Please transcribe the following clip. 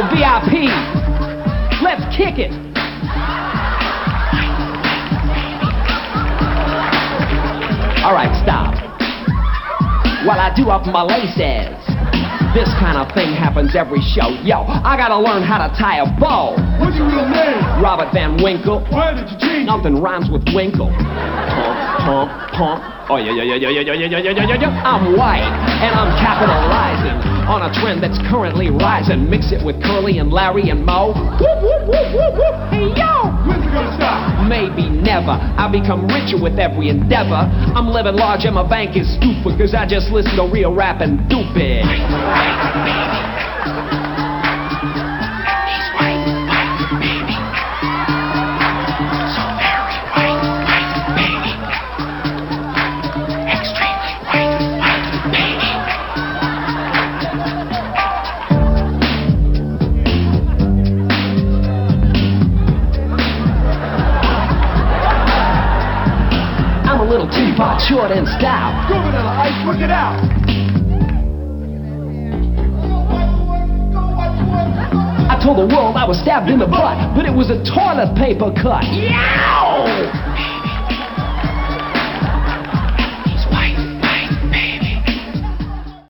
Yo, VIP, let's kick it. All right, stop. While I do up my laces, this kind of thing happens every show. Yo, I gotta learn how to tie a bow. What's your real name? Robert Van Winkle. Where did you change? Nothing rhymes with Winkle. Pump, pump, pump. Oh yeah. I'm white, and I'm capitalizing on a trend that's currently rising. Mix it with Curly and Larry and Moe. Hey yo! When's it gonna stop? Maybe never. I become richer with every endeavor. I'm living large and my bank is stupid, cause I just listen to real rap and doop it. Little teapot, short and stout. Go Vanilla Ice, work it out. I told the world I was stabbed in the butt, but it was a toilet paper cut. Yow!